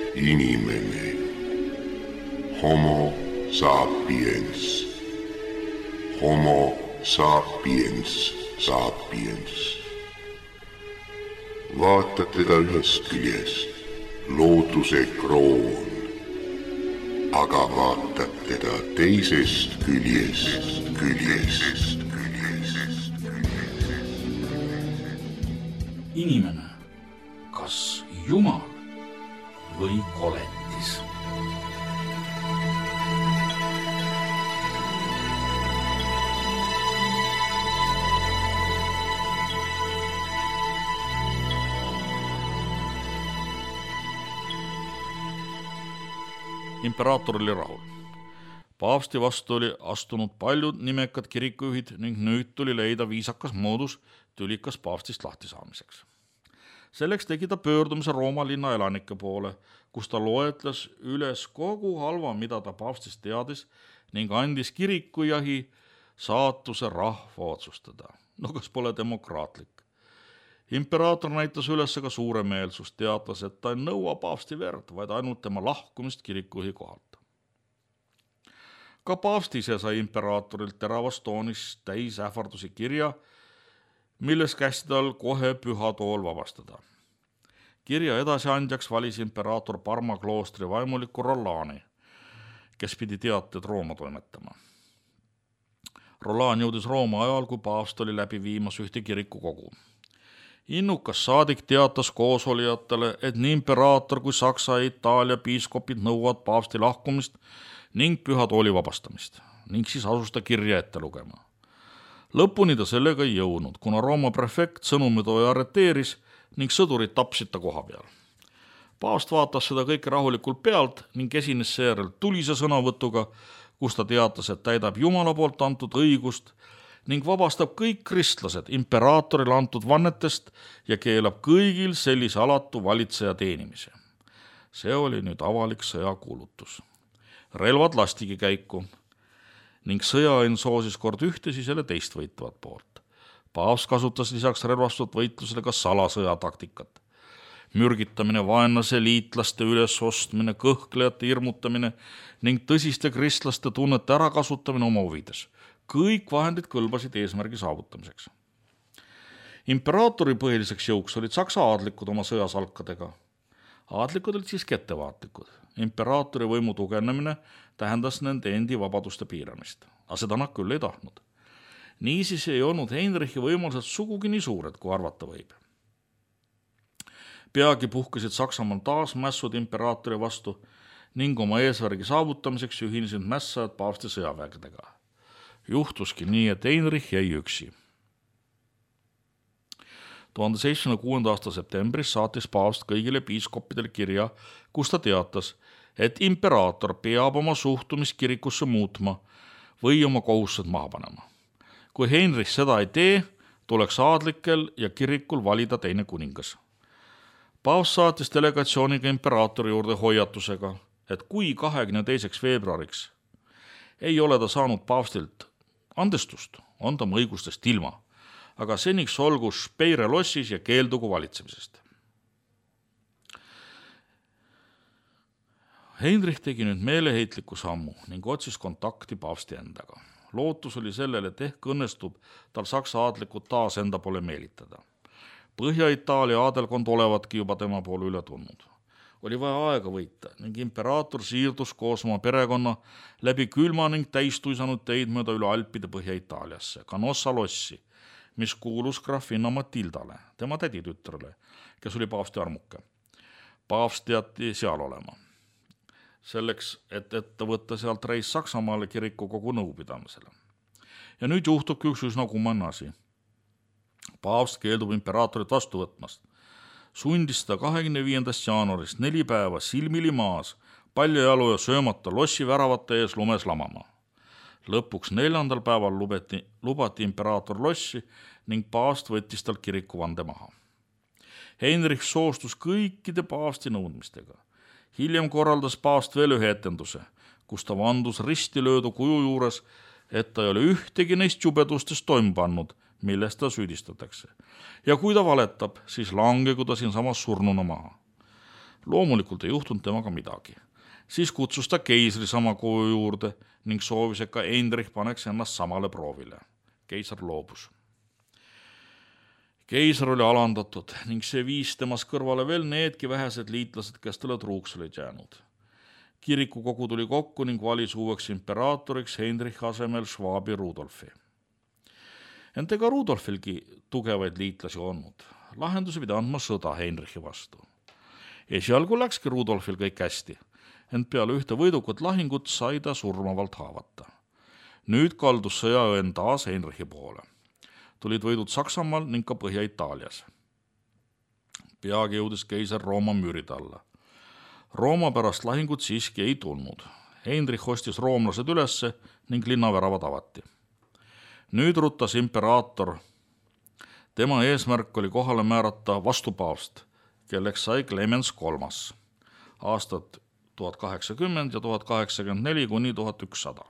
Inimene. Homo sapiens. Homo sapiens sapiens. Vaata teda ühest küljest, looduse kroon, aga vaatad teda teisest küljest. Inimene, kas Jumal või koletis? Imperaator oli rahul. Paavsti vastu oli astunud paljud nimekad kirikujuhid ning nüüd tuli leida viisakas moodus tülikas paavstist lahtisaamiseks. Selleks tegi ta pöördumise Rooma linna elanike poole, kus ta loetles üles kogu halva, mida ta paavstist teadis ning andis kirikujahi saatuse rahva otsustada. No kas pole demokraatlik? Imperaator näitas üles ka suuremeelsust, teatas, et ta ei nõua paavsti verd, vaid ainult tema lahkumist kirikujuhi kohalt. Ka paavst ise sai imperaatorilt teravast toonis täis ähvardusi kirja, milles kästi tal kohe püha tool vabastada. Kirja edasiandjaks valis imperaator Parma kloostri vaimuliku Rollani, kes pidi teated Rooma toimetama. Rollan jõudis Rooma ajal, kui paavst oli läbi viimas ühte kirikukogu. Innukas saadik teatas koosolijatele, et nii imperaator kui Saksa ja Itaalia piiskopid nõuavad paavsti lahkumist ning püha tooli vabastamist, ning siis asus ta kirja ette lugema. Lõpuni ta sellega ei jõudnud, kuna Rooma prefekt sõnumitooja arreteeris ning sõdurid tapsid ta koha peal. Paavst vaatas seda kõike rahulikult pealt ning esines seejärel tulise sõnavõtuga, kus ta teatas, et täidab Jumala poolt antud õigust ning vabastab kõik kristlased imperaatorile antud vannetest ja keelab kõigil sellise alatu valitseja teenimise. See oli nüüd avalik sõjakuulutus. Relvad lastigi käiku ning sõjaõnn soosis kord ühte, siis jälle teist võitvat poolt. Paavst kasutas lisaks relvastatud võitlusele ka salasõjataktikat. Mürgitamine, vaenlase liitlaste ülesostmine, kõhklejate hirmutamine ning tõsiste kristlaste tunnete ärakasutamine oma huvides. Kõik vahendid kõlbasid eesmärgi saavutamiseks. Imperaatori põhiliseks jõuks olid saksa aadlikud oma sõjasalkadega. Aadlikud olid siiski ettevaatlikud. Imperaatori võimu tugevnemine tähendas nende endi vabaduste piiramist, aga seda nad küll ei tahtnud. Niisiis ei olnud Heinrichi võimalused sugugi nii suured, kui arvata võib. Peagi puhkesid Saksamaal taas mässud imperaatori vastu ning oma eesvärgi saavutamiseks ühinesid mässajad paavsti sõjavägedega. Juhtuski nii, et Heinrich jäi üksi. 1706. aasta septembris saatis paavst kõigile piiskoppidele kirja, kus ta teatas, et imperaator peab oma suhtumist kirikusse muutma või oma kohustused maha panema. Kui Heinrich seda ei tee, tuleks aadlikel ja kirikul valida teine kuningas. Paavst saatis delegatsiooniga imperaatori juurde hoiatusega, et kui 22. veebruariks ei ole ta saanud paavstilt andestust, on ta oma õigustest ilma, aga seniks olgu Speire lossis ja keeldugu valitsemisest. Heinrich tegi nüüd meeleheitliku sammu ning otsis kontakti paavsti endaga. Lootus oli sellele, et ehk õnnestub tal saksa aadlikud taas enda poole meelitada. Põhja-Itaalia aadelkond olevatki juba tema poole üle tulnud. Oli vaja aega võita ning imperaator siirdus koos oma perekonna läbi külma ning täistuisanud teid mööda üle Alpide Põhja-Itaaliasse, Canossa lossi, mis kuulus graafinna Matildale, tema täditütrele, kes oli paavsti armuke. Paavst teati seal olema. Selleks, et võtta sealt reis Saksamaale kirikukogu nõupidamisele. Ja nüüd juhtubki üks üsna kummaline asi. Paavst keeldub imperaatorit vastu võtmast. Sundis ta 25. jaanuarist 4 päeva silmili maas, paljajalu ja söömata lossi väravate ees lumes lamama. Lõpuks 4. päeval lubati imperaator lossi ning paavst võttis tal kirikuvande maha. Heinrich soostus kõikide paavsti nõudmistega. Hiljem korraldas paavst veel ühe etenduse, kus ta vandus ristilöödu kuju juures, et ta ei ole ühtegi neist jubedustest toime pannud, millest ta süüdistatakse. Ja kui ta valetab, siis langegu ta siinsamas surnuna maha. Loomulikult ei juhtunud temaga midagi. Siis kutsus ta keisri sama koju juurde ning soovis, et ka Heinrich paneks ennast samale proovile. Keiser loobus. Keiser oli alandatud ning see viis temas kõrvale veel needki vähesed liitlased, kes talle truuks olid jäänud. Kirikukogu tuli kokku ning valis uueks imperaatoriks Heinrichi asemel Schwabi Rudolfi. Ent ega Rudolfilgi tugevaid liitlasi olnud. Lahendusi pidi andma sõda Heinrichi vastu. Esialgu läkski Rudolfil kõik hästi, ent peale ühte võidukat lahingut sai ta surmavalt haavata. Nüüd kaldus sõjaõen taas Heinrichi poole. Tulid võidud Saksamaal ning ka Põhja-Itaalias. Peagi jõudis keiser Rooma müürid alla. Rooma pärast lahingut siiski ei tulnud. Heinrich ostis roomlased ülesse ning linnaväravad avati. Nüüd ruttas imperaator. Tema eesmärk oli kohale määrata vastupaavst, kelleks sai Clemens III aastat 1080 ja 1084 kuni 1100.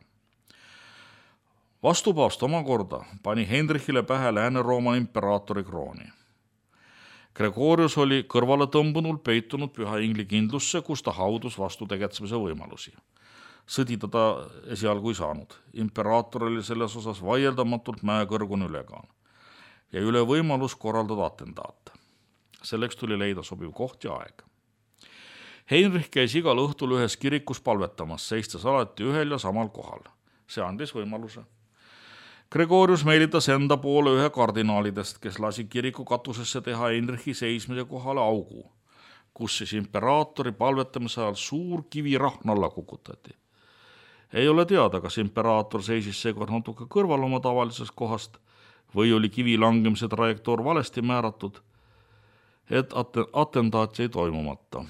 Vastupaavst omakorda pani Heinrichile pähe Lääne-Rooma imperaatori krooni. Gregorius oli kõrvale tõmbunul peitunud Püha Ingli kindlusse, kus ta haudus vastu tegutsemise võimalusi. Sõdida ta esialgu ei saanud. Imperaator oli selles osas vaieldamatult mäekõrgune ülekaan ja üle võimalus korraldada atendaat. Selleks tuli leida sobiv koht ja aeg. Heinrich käis igal õhtul ühes kirikus palvetamas, seistes alati ühel ja samal kohal. See andis võimaluse. Gregorius meelitas enda poole ühe kardinaalidest, kes lasi kiriku katusesse teha Heinrichi seismise kohale augu, kus siis imperaatori palvetamise ajal suur kivirahn alla kukutati. Ei ole teada, kas imperaator seisis seekord natuke kõrval oma tavalisest kohast või oli kivi langemise trajektoor valesti määratud, et atendaat jäi toimumata.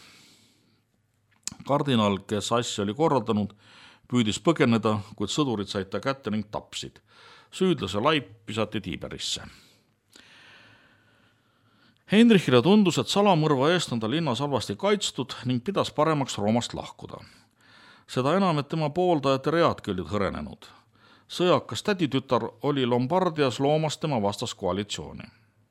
Kardinaal, kes asja oli korraldanud, püüdis põgeneda, kuid sõdurid said ta kätte ning tapsid. Süüdlase laip pisati Tiiberisse. Heinrichile tundus, et salamõrva eest on ta linnas halvasti kaitstud ning pidas paremaks Roomast lahkuda. Seda enam, et tema pooldajate readki olid hõrenenud. Sõjakas täditütar oli Lombardias loomas tema vastaskoalitsiooni.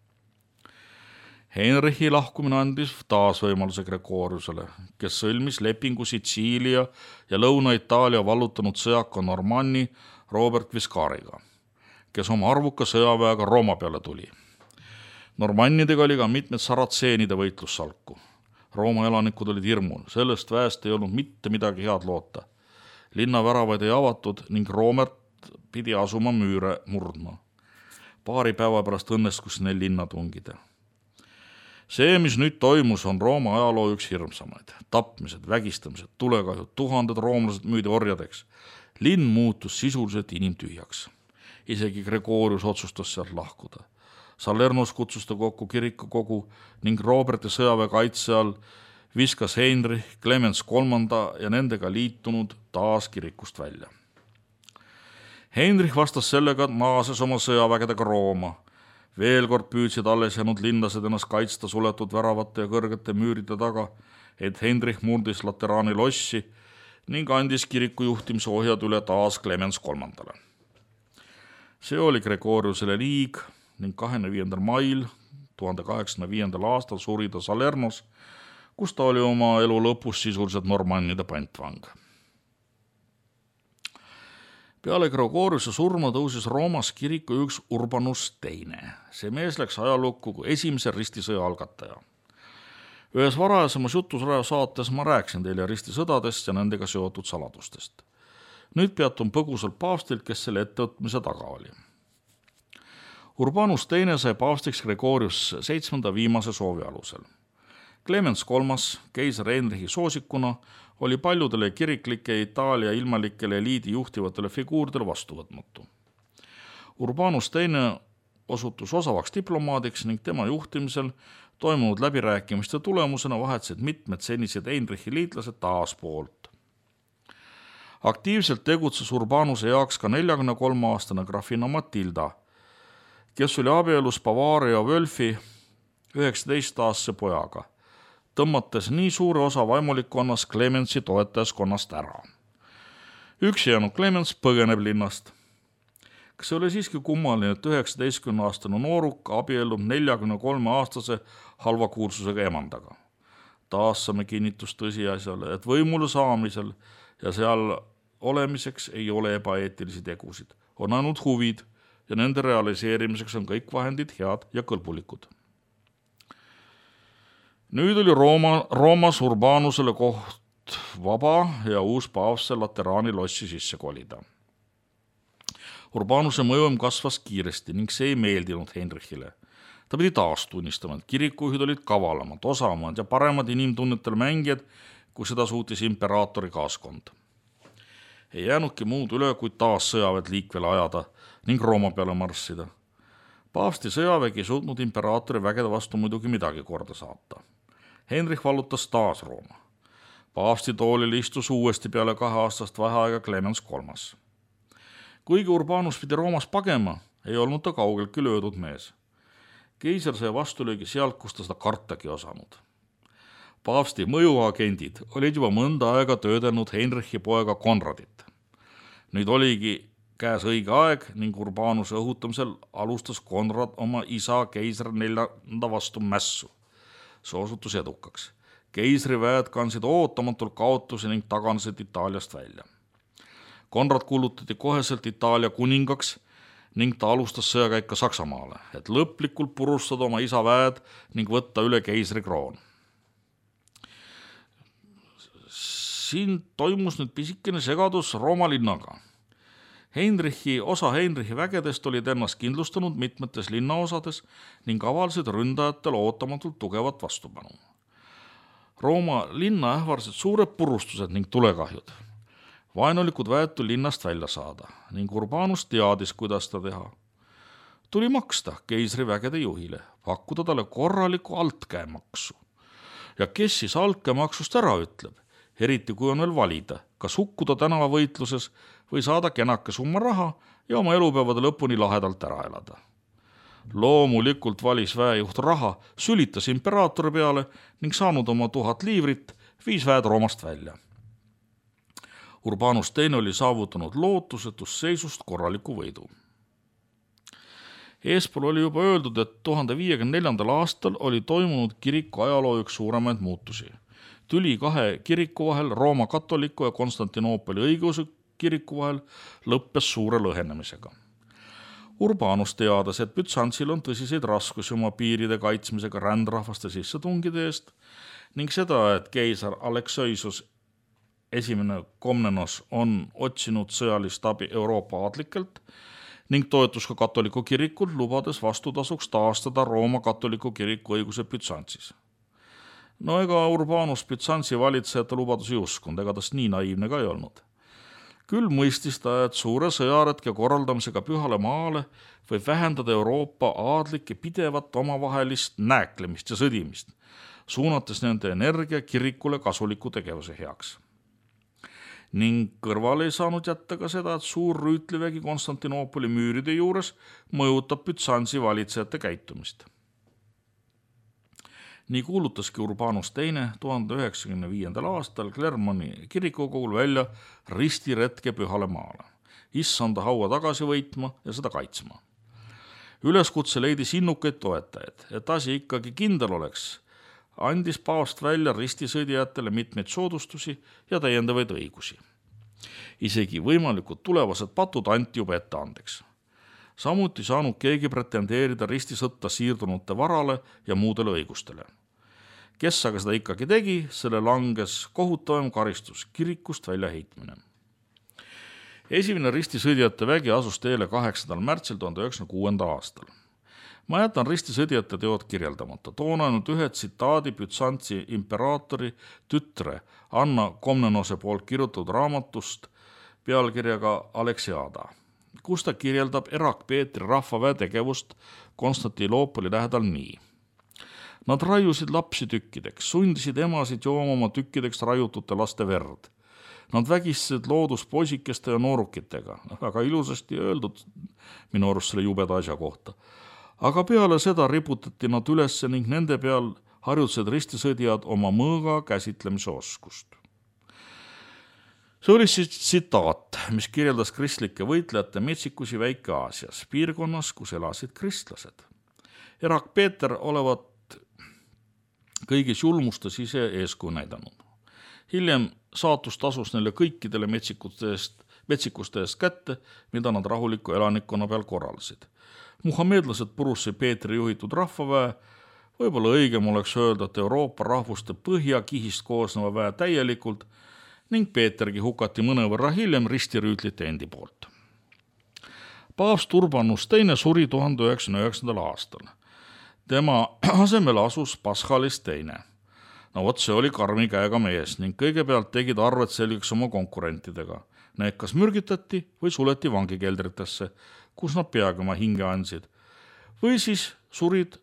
Heinrichi lahkumine andis taas võimaluse Gregoriusele, kes sõlmis lepingu Sitsiilia ja Lõuna-Itaalia vallutanud sõjaka Normanni Robert Guiscariga, kes oma arvuka sõjaväega Rooma peale tuli. Normannidega oli ka mitmed saratseenide võitlussalku. Rooma elanikud olid hirmul, sellest väest ei olnud mitte midagi head loota. Linnaväravaid ei avatud ning Roomert pidi asuma müüre murdma. Paari päeva pärast õnnestus neil linna tungida. See, mis nüüd toimus, on Rooma ajaloo üks hirmsamaid. Tapmised, vägistamised, tulekahjud, tuhanded roomlased müüdi orjadeks. Linn muutus sisuliselt inimtühjaks. Isegi Gregorius otsustas sealt lahkuda. Salernos kutsus ta kokku kirikukogu ning Roberti sõjaväe kaitse all viskas Heinrich, Clemens III ja nendega liitunud taas kirikust välja. Heinrich vastas sellega, et naases oma sõjavägedega Rooma. Veel kord püüdsid alles jäänud linnlased ennast kaitsta suletud väravate ja kõrgete müüride taga, et Heinrich murdis Lateraani lossi ning andis kiriku juhtimise ohjad üle taas Clemens III. See oli Gregoriusele liig ning 25. mail 1805. aastal suri ta Salernos, kus ta oli oma elu lõpus sisuliselt normannide pantvang. Peale Gregoriuse surma tõusis Roomas kiriku üks Urbanus II. See mees läks ajalukku kui esimese ristisõja algataja. Ühes varajasemas jutusaates ma rääkisin teile ristisõdadest ja nendega seotud saladustest. Nüüd peatun põgusalt paavstilt, kes selle ettevõtmise taga oli. Urbanus II sai paavstiks Gregorius VII viimase soovi alusel. Clemens III, keiser Heinrichi soosikuna, oli paljudele kiriklike Itaalia ilmalikele eliidi juhtivatele figuurdele vastuvõtmatu. Urbanus II osutus osavaks diplomaadiks ning tema juhtimisel toimunud läbirääkimiste tulemusena vahetsid mitmed senised Heinrichi liitlased taas poolt. Aktiivselt tegutses Urbanuse jaoks ka 43-aastane grafina Matilda, kes oli abielus Bavaaria Wölfi 19-aastase pojaga, tõmmates nii suure osa vaimulikkonnas Clemensi toetajaskonnast ära. Üksi jäänud Clemens põgeneb linnast. Kas oli siiski kummaline, et 19-aastane nooruk abiellub 43-aastase halva kuulsusega emandaga? taas saame kinnitust tõsiasjale, et võimule saamisel ja seal olemiseks ei ole ebaeetilisi tegusid, on ainult huvid ja nende realiseerimiseks on kõik vahendid head ja kõlbulikud. Nüüd oli Roomas Urbanusele koht vaba ja uus paavse Lateraani lossi sisse kolida. Urbanuse mõjuvõim kasvas kiiresti ning see ei meeldinud Heinrichile. Ta pidi taas tunnistama, et kirikujuhid olid kavalamad, osavamad ja paremad inimtunnetel mängijad, kui seda suutis imperaatori kaaskond. Ei jäänudki muud üle, kui taas sõjaväed liikvele ajada ning Rooma peale marssida. Paavsti sõjavägi ei suutnud imperaatori vägede vastu muidugi midagi korda saata. Heinrich vallutas taas Rooma. Paavsti toolil istus uuesti peale 2-aastast vaheaega Clemens III. Kuigi Urbanus pidi Roomas pagema, ei olnud ta kaugeltki löödud mees. Keiser sai vastulöögi sealt, kus ta seda kartagi osanud. Paavsti mõjuagendid olid juba mõnda aega töödelnud Heinrichi poega Konradit. Nüüd oligi käes õige aeg ning Urbanuse õhutamisel alustas Konrad oma isa keiser 4. vastu mässu. See osutus edukaks. Keisriväed kandsid ootamatult kaotusi ning taganesid Itaaliast välja. Konrad kuulutati koheselt Itaalia kuningaks ning ta alustas sõjakäika Saksamaale, et lõplikult purustada oma isa väed ning võtta üle keisri kroon. Siin toimus nüüd pisikene segadus Rooma linnaga. Osa Heinrichi vägedest olid ennast kindlustanud mitmetes linnaosades ning avaldasid ründajatel ootamatult tugevat vastupanu. Rooma linna ähvardasid suured purustused ning tulekahjud. Vaenulikud väed tuli linnast välja saada ning Urbanus teadis, kuidas seda teha. Tuli maksta keisri vägede juhile, pakkuda talle korralikku altkäemaksu. Ja kes siis altkäemaksust ära ütleb, eriti kui on veel valida, kas hukkuda tänavavõitluses või saada kenake summa raha ja oma elupäevade lõpuni lahedalt ära elada. Loomulikult valis väejuht raha, sülitas imperaatori peale ning saanud oma 1000 liivrit, viis väed Roomast välja. Urbanus II oli saavutanud lootusetust seisust korraliku võidu. Eespool oli juba öeldud, et 1054. aastal oli toimunud kiriku ajaloo üks suuremaid muutusi. Tüli 2 kiriku vahel, Rooma katoliku ja Konstantinoopoli õigeusu kiriku vahel, lõppes suure lõhenemisega. Urbanus teadas, et Bütsantsil on tõsiseid raskusi oma piiride kaitsmisega rändrahvaste sissetungide eest ning seda, et keiser Alekseus I Komnenos on otsinud sõjalist abi Euroopa aadlikelt ning toetus ka katoliku kirikult, lubades vastutasuks taastada Rooma katoliku kiriku õiguse Bütsantsis. No ega Urbanus Bütsantsi valitsejate lubadusi uskunud, ega tast nii naiivne ka ei olnud. Küll mõistis ta, et suure sõjaretke korraldamisega Pühale maale võib vähendada Euroopa aadlike pidevat omavahelist nääklemist ja sõdimist, suunates nende energia kirikule kasuliku tegevuse heaks. Ning kõrvale ei saanud jätta ka seda, et suur rüütlivägi Konstantinoopoli müüride juures mõjutab Bütsantsi valitsejate käitumist. Nii kuulutaski Urbanus II 1095. aastal Clermoni kirikukogul välja ristiretke Pühale maale, issanda haua tagasi võitma ja seda kaitsma. Üleskutse leidis innukaid toetajaid, et asi ikkagi kindel oleks, andis paavst välja ristisõdijatele mitmeid soodustusi ja täiendavaid õigusi. Isegi võimalikud tulevased patud anti juba ette andeks. Samuti saanud keegi pretendeerida ristisõtta siirdunute varale ja muudele õigustele. Kes aga seda ikkagi tegi, selle langes kohutavam karistus, kirikust väljaheitmine. Esimene ristisõdijate vägi asus teele 8. märtsil 1906. aastal. Ma jätan ristisõdijate teod kirjeldamata. Toon ainult ühe tsitaadi Bütsantsi imperaatori tütre Anna Komnenose poolt kirjutatud raamatust pealkirjaga Aleksiada, kus ta kirjeldab Erak-Peetri rahvaväe tegevust Konstantinoopoli lähedal nii. Nad raiusid lapsi tükkideks, sundisid emasid jooma oma tükkideks raiutute laste verd. Nad vägistasid looduspoisikeste ja noorukitega, väga ilusasti öeldud minu arust selle jubeda asja kohta. Aga peale seda riputati nad üles ning nende peal harjutasid ristisõdijad oma mõõga käsitlemise oskust. See oli siis tsitaat, mis kirjeldas kristlike võitlejate metsikusi Väike-Aasias, piirkonnas, kus elasid kristlased. Erak-Peeter olevat kõigis julmustes ise eeskuju näidanud. Hiljem saatus tasus neile kõikidele metsikuste eest kätte, mida nad rahuliku elanikkonna peal korraldasid. Muhamedlased purusse Peetri juhitud rahvaväe, võib-olla õigem oleks öelda, et Euroopa rahvuste põhjakihist koosneva väe täielikult ning Peetergi hukati mõnevõrra hiljem ristirüütlite endi poolt. Paavst Urbanus II suri 1909. aastal. Tema asemel asus Paschalis II. No vot, see oli karmi käega mees ning kõigepealt tegid arved selgeks oma konkurentidega. Need kas mürgitati või suleti vangikeldritesse, kus nad peaaegu oma hinge andsid, või siis surid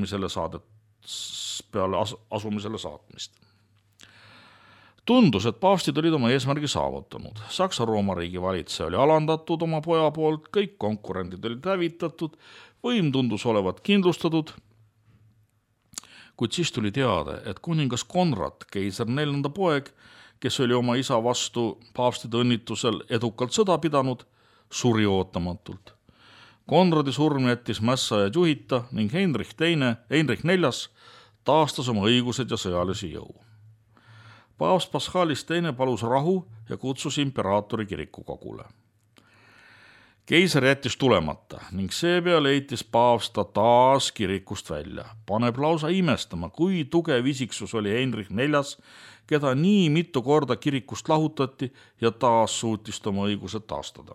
peale asumisele saatmist. Tundus, et paavstid olid oma eesmärgi saavutanud. Saksa-Rooma riigi valitseja oli alandatud oma poja poolt, kõik konkurendid olid hävitatud, võim tundus olevat kindlustatud, kuid siis tuli teada, et kuningas Konrad, keiser 4. poeg, kes oli oma isa vastu paavstide õnnitusel edukalt sõda pidanud, suri ootamatult. Konradi surm jättis mässajad juhita ning Heinrich IV taastas oma õigused ja sõjalisi jõu. Paavst Paschalis II palus rahu ja kutsus imperaatori kirikukogule. Keiser jättis tulemata ning seepeale heitis paavst ta taas kirikust välja. Paneb lausa imestama, kui tugev isiksus oli Heinrich IV, keda nii mitu korda kirikust lahutati ja taas suutis oma õigused taastada.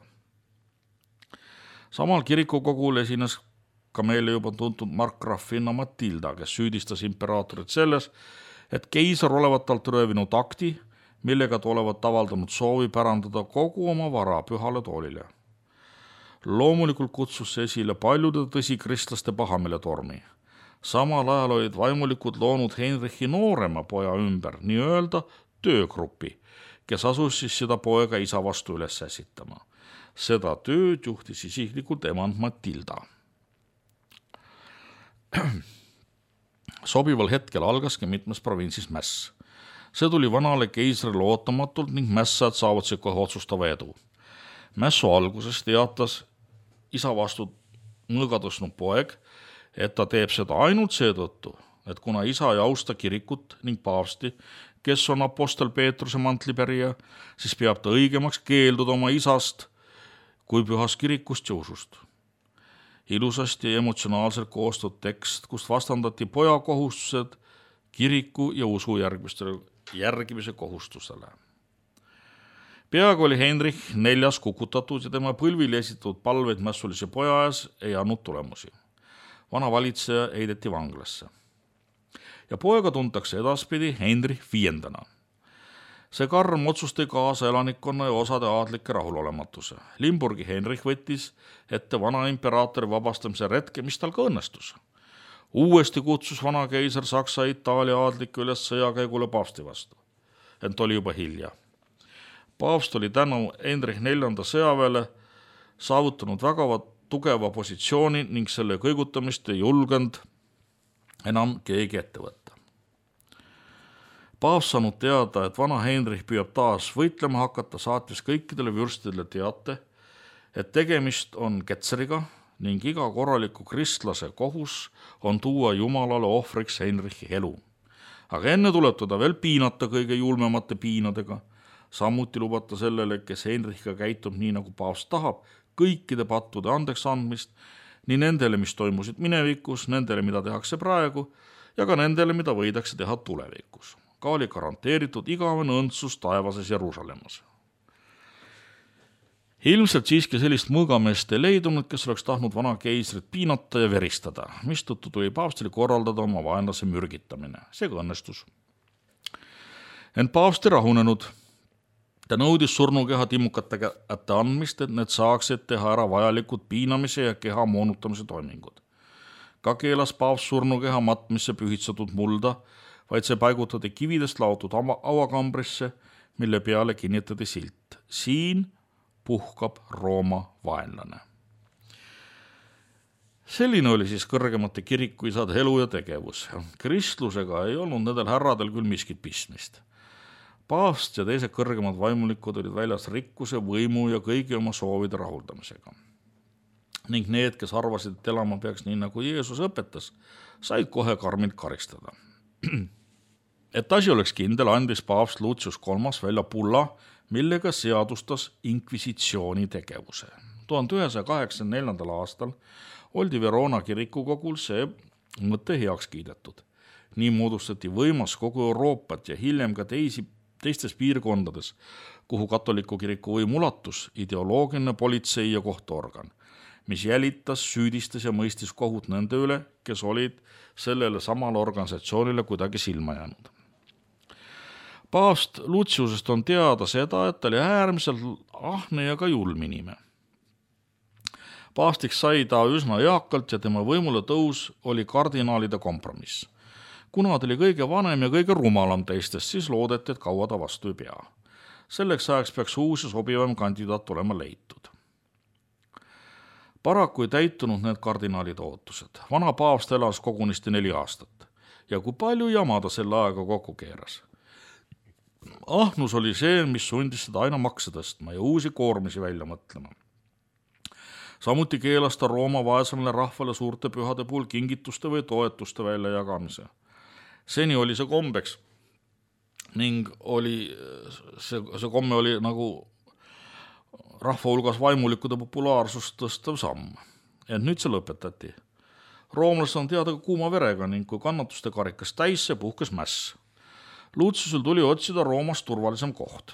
Samal kirikukogul esines ka meile juba tuntud markgraafinna Matilda, kes süüdistas imperaatorit selles, et keiser olevat talt röövinud akti, millega ta olevat avaldanud soovi pärandada kogu oma vara pühale toolile. Loomulikult kutsus see esile paljude tõsikristlaste pahameeletormi. Samal ajal olid vaimulikud loonud Heinrichi noorema poja ümber nii-öelda töögrupi, kes asus siis seda poega isa vastu üles ässitama. Seda tööd juhtis isiklikult emand Matilda. Sobival hetkel algaski mitmes provintsis mäss. See tuli vanale keisrile ootamatult ning mässad saavutasid kohe otsustava edu. Mässu alguses teatas isa vastu mõõga tõstnud poeg, et ta teeb seda ainult seetõttu, et kuna isa ei austa kirikut ning paavsti, kes on apostel Peetruse mantlipärija, siis peab ta õigemaks keelduda oma isast kui pühast kirikust ja usust. Ilusasti ja emotsionaalselt koostud tekst, kust vastandati poja kohustused kiriku ja usu järgimise kohustusele. Peaaegu oli Heinrich IV kukutatud ja tema põlvili esitatud palveid mässulise poja ees ei andnud tulemusi. Vana valitseja heideti vanglasse. Ja poega tuntakse edaspidi Heinrich V. See karm otsus tõi kaasa elanikkonna ja osade aadlike rahulolematuse. Limburgi Heinrich võttis ette vana imperaatori vabastamise retke, mis tal ka õnnestus. Uuesti kutsus vana keiser Saksa ja Itaalia aadlikke üles sõjakäigule paavsti vastu. Ent oli juba hilja. Paavst oli tänu Heinrich IV sõjaväele saavutanud väga tugeva positsiooni ning selle kõigutamist ei julgenud enam keegi ette võtta. Paavst saanud teada, et vana Heinrich püüab taas võitlema hakata, saatis kõikidele vürstidele teate, et tegemist on ketseriga ning iga korraliku kristlase kohus on tuua Jumalale ohvriks Heinrichi elu. Aga enne tuleb teda veel piinata kõige julmemate piinadega. Samuti lubata sellele, kes Heinrichiga käitub nii, nagu paavst tahab, kõikide pattude andeks andmist, nii nendele, mis toimusid minevikus, nendele, mida tehakse praegu, ja ka nendele, mida võidakse teha tulevikus. Ka oli garanteeritud igavene õndsus taevases Jeruusalemmas. Ilmselt siiski sellist mõõgameest ei leidunud, kes oleks tahtnud vana keisrit piinata ja veristada, mistõttu tuli paavstile korraldada oma vaenlase mürgitamine. See ka õnnestus. Ent paavst ei rahunenud. Ta nõudis surnukeha timmukate kätte andmist, et need saaksid teha ära vajalikud piinamise ja keha moonutamise toimingud. Ka keelas paavst surnukeha matmisse pühitsetud mulda, vaid see paigutati kividest laotud auakambrisse, mille peale kinnitati silt. Siin puhkab Rooma vaenlane. Selline oli siis kõrgemate kirikuisade elu ja tegevus. Kristlusega ei olnud nendel härradel küll miskit pistmist. Paavst ja teised kõrgemad vaimulikud olid väljas rikkuse, võimu ja kõigi oma soovide rahuldamisega. Ning need, kes arvasid, et elama peaks nii, nagu Jeesus õpetas, said kohe karmilt karistada. Et asi oleks kindel, andis paavst Lucius III välja bulla, millega seadustas inkvisitsiooni tegevuse. 1184. aastal oldi Verona kirikukogul see mõte heaks kiidetud. Nii moodustati võimas kogu Euroopat ja hiljem ka teistes piirkondades, kuhu katoliku kiriku võim ulatus, ideoloogiline politsei ja kohtuorgan, mis jälitas, süüdistas ja mõistis kohut nende üle, kes olid sellele samale organisatsioonile kuidagi silma jäänud. Paavst Luciusest on teada seda, et ta oli äärmiselt ahne ja ka julm inimene. Paastiks sai ta üsna eakalt ja tema võimule tõus oli kardinaalide kompromiss. Kuna ta oli kõige vanem ja kõige rumalam teistest, siis loodeti, et kaua ta vastu ei pea. Selleks ajaks peaks uus ja sobivam kandidaat olema leitud. Paraku ei täitunud need kardinaalide ootused. Vana paavst elas kogunisti 4 aastat ja kui palju jama ta selle aega kokku keeras. Ahnus oli see, mis sundis seda aina makse tõstma ja uusi koormisi välja mõtlema. Samuti keelas ta Rooma vaesemale rahvale suurte pühade puhul kingituste või toetuste välja jagamise. Seni oli see kombeks ning see komme oli nagu rahva hulgas vaimulikkude populaarsust tõstav samm. Ent nüüd see lõpetati. Roomlased on teada ka kuuma verega ning kui kannatuste karikas täis, see puhkes mäss. Luciusel tuli otsida Roomas turvalisem koht.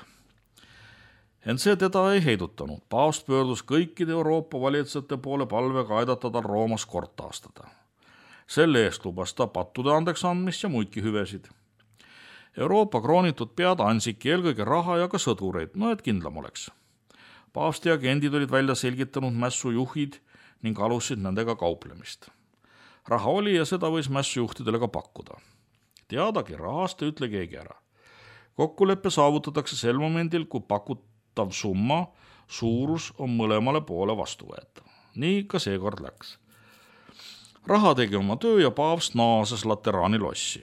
Ent see teda ei heidutanud. Paavst pöördus kõikide Euroopa valitsejate poole palvega aidata tal Roomas kord taastada. Selle eest lubas ta pattude andeks andmist ja muidki hüvesid. Euroopa kroonitud pead ansiki eelkõige raha ja ka sõdureid, et kindlam oleks. Paavsti agendid olid välja selgitanud mässujuhid ning alusid nendega kauplemist. Raha oli ja seda võis mässujuhtidele ka pakkuda. Teadagi, rahast ei ütle keegi ära. Kokkuleppe saavutatakse sel momendil, kui pakutav summa suurus on mõlemale poole vastuvõetav. Nii ka seekord läks. Raha tegi oma töö ja paavst naases Lateraani lossi.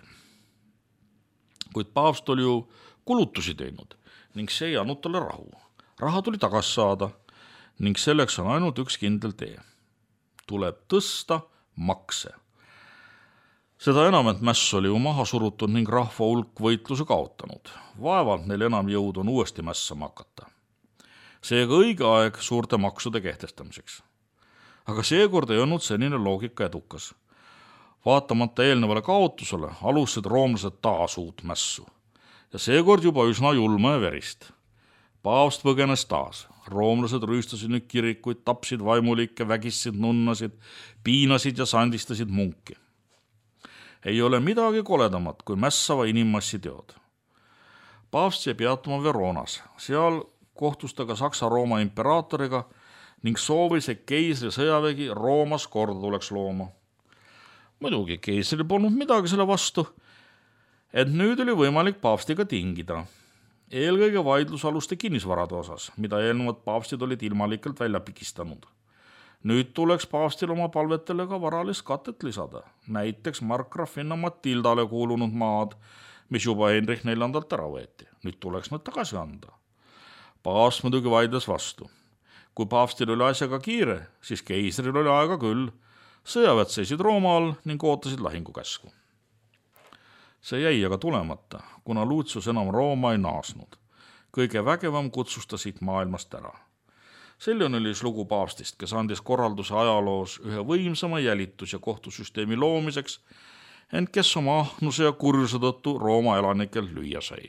Kuid paavst oli ju kulutusi teinud ning see ei andnud talle rahu. Raha tuli tagasi saada ning selleks on ainult üks kindel tee. Tuleb tõsta makse. Seda enam, et mäss oli ju maha surutud ning rahva hulk võitluse kaotanud. Vaevalt neil enam jõud on uuesti mässama hakata. Seega õige aeg suurte maksude kehtestamiseks. Aga seekord ei olnud senine loogika edukas. Vaatamata eelnevale kaotusele alustasid roomlased taas uut mässu. Ja seekord juba üsna julma ja verist. Paavst põgenes taas. Roomlased rüüstasid nüüd kirikuid, tapsid vaimulikke, vägissid nunnasid, piinasid ja sandistasid munki. Ei ole midagi koledamat kui mässava inimmassi teod. Paavst jäi peatuma Veronas. Seal kohtus ta ka Saksa-Rooma imperaatoriga ning soovis, et keisri sõjavägi Roomas korda tuleks looma. Muidugi keisril polnud midagi selle vastu, et nüüd oli võimalik paavstiga tingida. Eelkõige vaidlusaluste kinnisvarade osas, mida eelnevad paavstid olid ilmalikelt välja pikistanud. Nüüd tuleks paavstil oma palvetele ka varalist katet lisada, näiteks markgrafinna Matildale kuulunud maad, mis juba Heinrich IV ära võeti. Nüüd tuleks nad tagasi anda. Paavst muidugi vaidles vastu. Kui paavstil oli asjaga kiire, siis keisril oli aega küll. Sõjaväed seisid Rooma all ning ootasid lahingukäsku. See jäi aga tulemata, kuna Lucius enam Rooma ei naasnud. Kõige vägevam kutsus ta siit maailmast ära. Selline oli lugu paavstist, kes andis korralduse ajaloos ühe võimsama jälitus- ja kohtusüsteemi loomiseks, ent kes oma ahnuse ja kurjuse tõttu Rooma elanikel lüüa sai.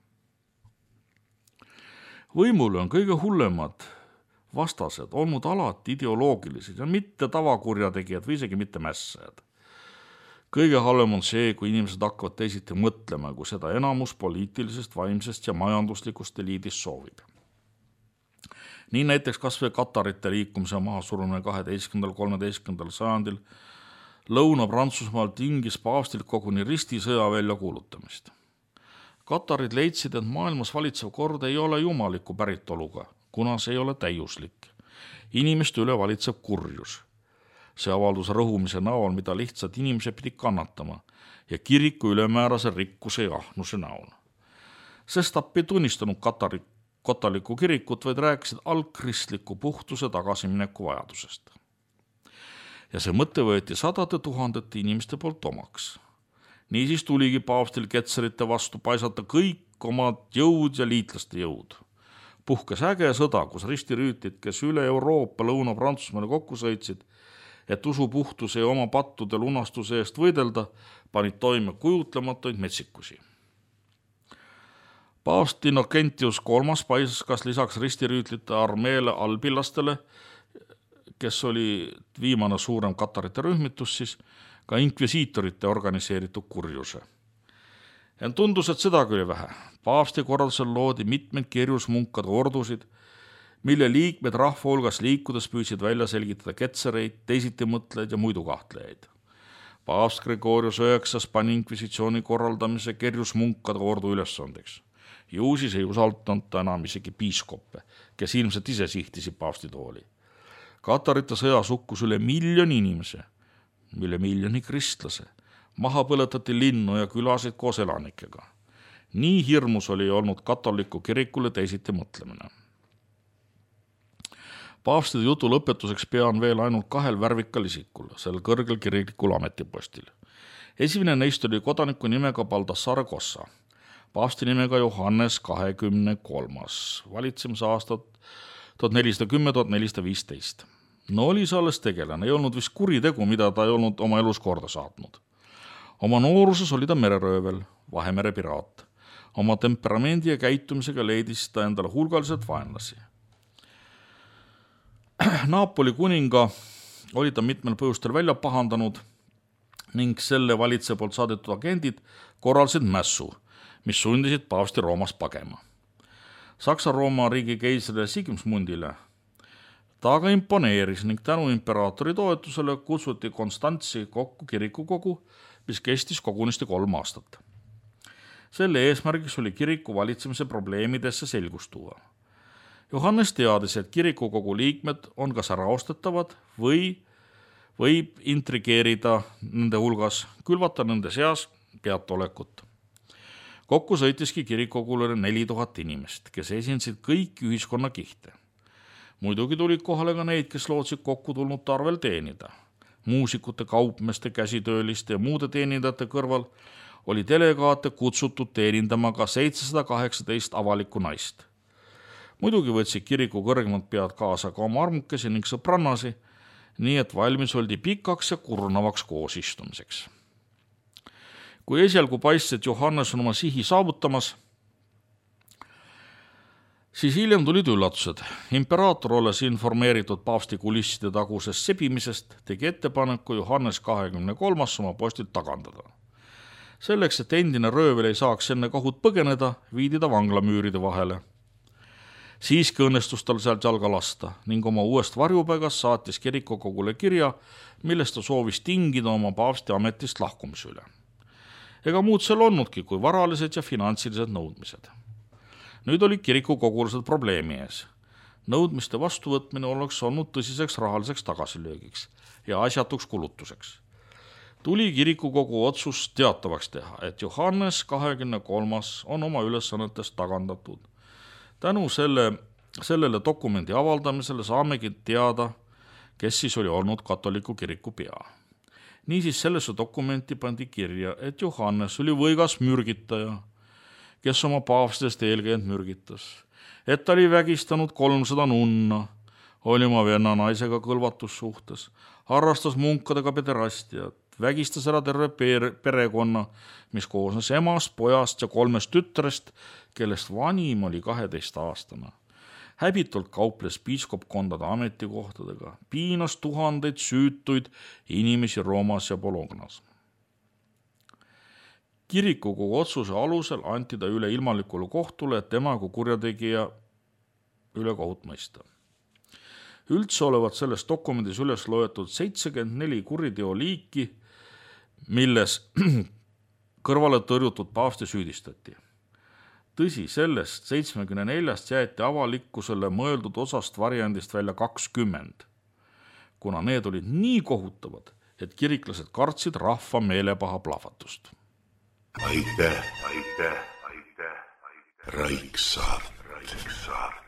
Võimule on kõige hullemad vastased olnud alati ideoloogilised ja mitte tavakurjategijad või isegi mitte mässajad. Kõige halvem on see, kui inimesed hakkavad teisiti mõtlema, kui seda enamus poliitilisest, vaimsest ja majanduslikust eliidist soovib. Nii näiteks kas või katarite liikumise mahasurumine 12.–13. sajandil Lõuna-Prantsusmaal tingis paavstilt koguni ristisõja välja kuulutamist. Katarid leidsid, et maailmas valitsev kord ei ole jumaliku päritoluga, kuna see ei ole täiuslik. Inimeste üle valitseb kurjus. See avaldus rõhumise näol, mida lihtsalt inimesed pidi kannatama ja kiriku ülemäärase rikkuse ja ahnuse näol. Sestap ei tunnistanud katoliku kirikut, vaid rääkisid algkristliku puhtuse tagasimineku vajadusest. Ja see mõte võeti 100 000 inimeste poolt omaks. Niisiis tuligi paavstil ketserite vastu paisata kõik omad jõud ja liitlaste jõud. Puhkes äge sõda, kus ristirüütid, kes üle Euroopa Lõuna-Prantsusmaale kokku sõitsid, et usupuhtuse ja oma pattude lunastuse eest võidelda, panid toime kujutlematuid metsikusi. Paavst Innocentius III paiskas lisaks ristirüütlite armeele alpilastele, kes oli viimane suurem katarite rühmitus, siis ka inkvisiitorite organiseeritud kurjuse. Ent tundus, et seda küll vähe. Paavsti korraldusel loodi mitmeid kirjusmunkade ordusid, mille liikmed rahva hulgas liikudes püüdsid välja selgitada ketsereid, teisitimõtlejaid ja muidu kahtlejaid. Paavst Gregorius IX pani inkvisitsiooni korraldamise kirjusmunkade ordu ülesandeks. Ju siis ei usaldanud ta enam isegi piiskoppe, kes ilmselt ise sihtisid paavsti tooli. Katarite sõjas hukkus üle 1 miljoni inimese, üle 1 miljoni kristlase. Maha põletati linnu ja külasid koos elanikega. Nii hirmus oli olnud katoliku kirikule teisiti mõtlemine. Paavstide jutu lõpetuseks pean veel ainult 2 värvikal isikul, sel kõrgel kiriklikul ametipostil. Esimene neist oli kodaniku nimega Baldassare Cossa, paavsti nimega Johannes 23. valitsemise aastat 1410–1415. No oli see alles tegelane, ei olnud vist kuritegu, mida ta ei olnud oma elus korda saatnud. Oma nooruses oli ta mereröövel, Vahemere piraat. Oma temperamendi ja käitumisega leidis ta endale hulgaliselt vaenlasi. Napoli kuninga oli ta mitmel põhjustel välja pahandanud ning selle valitse poolt saadetud agendid korraldasid mässu, mis sundisid paavsti Roomast pagema. Saksa-Rooma riigi keisrile Sigismundile ta aga imponeeris ning tänu imperaatori toetusele kutsuti Konstantsi kokku kirikukogu, mis kestis kogunisti 3 aastat. Selle eesmärgiks oli kiriku valitsemise probleemidesse selgust tuua. Johannes teadis, et kirikukogu liikmed on kas äraostetavad või võib intrigeerida nende hulgas, külvata nende seas peatolekut. Kokku sõitiski kirikukogule 4000 inimest, kes esindasid kõiki ühiskonnakihte. Muidugi tulid kohale ka neid, kes lootsid kokku tulnud arvel teenida. Muusikute, kaupmeeste, käsitööliste ja muude teenindajate kõrval oli delegaate kutsutud teenindama ka 718 avalikku naist. Muidugi võtsid kiriku kõrgemad pead kaasa ka oma armukesi ning sõbrannasi, nii et valmis oldi pikaks ja kurnavaks koosistumiseks. Kui esialgu paistis, et Johannes on oma sihi saavutamas, siis hiljem tulid üllatused. Imperaator, olles informeeritud paavsti kulisside tagusest sebimisest, tegi ettepaneku Johannes 23. oma postilt tagandada. Selleks, et endine röövel ei saaks enne kohut põgeneda, viidi ta vanglamüüride vahele. Siiski õnnestus tal sealt jalga lasta ning oma uuest varjupaigast saatis kirikukogule kirja, millest ta soovis tingida oma paavsti ametist lahkumise üle. Ega muud seal olnudki kui varalised ja finantsilised nõudmised. Nüüd olid kirikukogulased probleemi ees. Nõudmiste vastuvõtmine oleks olnud tõsiseks rahaliseks tagasilöögiks ja asjatuks kulutuseks. Tuli kirikukogu otsus teatavaks teha, et Johannes 23. on oma ülesannetest tagandatud. Tänu sellele dokumendi avaldamisele saamegi teada, kes siis oli olnud katoliku kiriku pea. Niisiis sellesse dokumenti pandi kirja, et Johannes oli võigas mürgitaja, kes oma paavstidest eelkäijad mürgitas, et ta oli vägistanud 300 nunna, oli oma venna naisega kõlvatussuhtes, harrastas munkadega pederastiat, vägistas ära terve perekonna, mis koosnes emast, pojast ja 3 tütrest, kellest vanim oli 12-aastane. Häbitult kauples piiskopkondade ametikohtadega, piinas tuhandeid süütuid inimesi Roomas ja Bolognas. Kirikukogu otsuse alusel anti ta üle ilmalikule kohtule, et tema kui kurjategija üle kohut mõista. Üldse olevat selles dokumendis üles loetud 74 kuriteoliiki, milles kõrvale tõrjutud paavsti süüdistati. Tõsi, sellest 74 jäeti avalikkusele mõeldud osast variandist välja 20, kuna need olid nii kohutavad, et kiriklased kartsid rahva meelepaha plahvatust. Aitäh, Raiksaart.